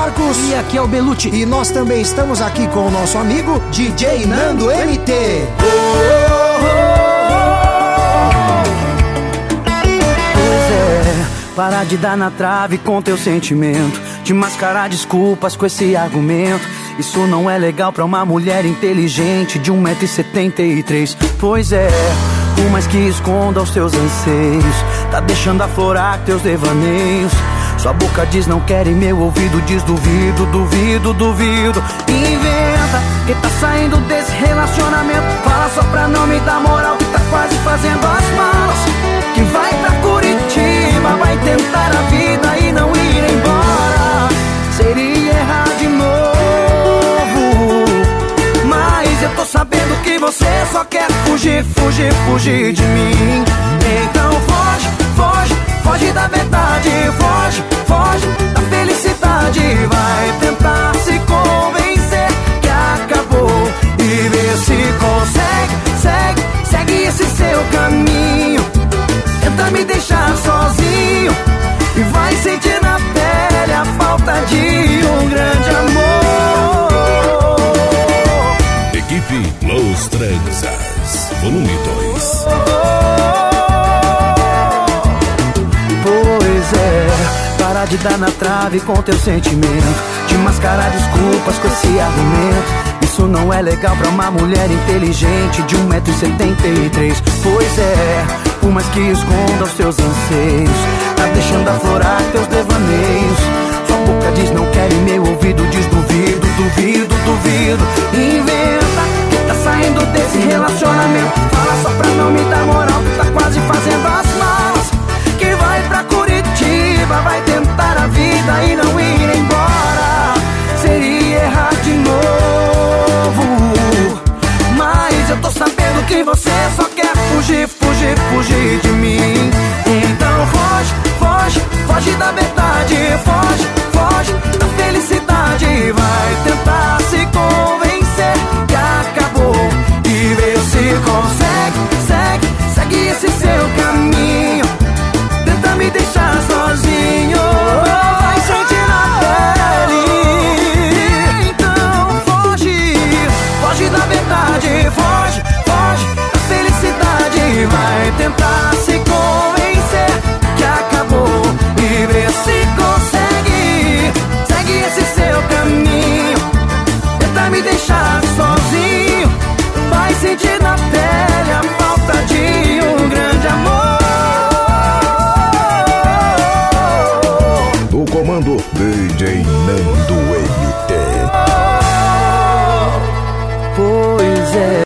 Marcos. E aqui é o Belucci. E nós também estamos aqui com o nosso amigo DJ Nando MT. Pois é, parar de dar na trave com teu sentimento, de mascarar desculpas com esse argumento. Isso não é legal pra uma mulher inteligente de 1,73 m. Pois é, por mais que esconda os seus anseios, tá deixando aflorar teus devaneios. Sua boca diz não quer e meu ouvido diz duvido, duvido, duvido. Inventa que tá saindo desse relacionamento, fala só pra não me dar moral, que tá quase fazendo as malas, que vai pra Curitiba, vai tentar a vida e não ir embora. Seria errar de novo, mas eu tô sabendo que você só quer fugir, fugir, fugir de mim. Então foge, foge, foge da verdade, foge, foge da felicidade. Vai tentar se convencer que acabou e ver se consegue, segue, segue esse seu caminho. Tenta me deixar sozinho e vai sentir na pele a falta de um grande amor. Equipe Los Transas, volume 2. Pois é, parar de dar na trave com teu sentimento, de mascarar desculpas com esse argumento. Isso não é legal pra uma mulher inteligente de 1,73 m. Pois é, por mais que esconda os teus anseios, tá deixando aflorar teus devaneios. Sua boca diz não quer e meu ouvido diz duvido, duvido, duvido. Inventa que tá saindo desse relacionamento, fala só pra não me dar moral, que tá quase fazendo as malas, que vai pra Curitiba, vai tentar a vida e não ir embora. Seria errar de novo, mas eu tô sabendo que você só quer fugir, fugir, fugir de mim. Então foge, foge, foge da verdade, foge, foge da felicidade. Vai tentar se convencer que acabou e ver se consegue, segue, segue esse seu caminho. Tenta me deixar sozinho, vai sentir na pele. Então foge, foge da verdade, foge, foge da felicidade. Vai tentar se convencer que acabou e ver se consegue, segue esse seu caminho. Tenta me deixar sozinho, vai sentir na pele a falta de um grande amor. Do comando DJ Nando MT. Pois é.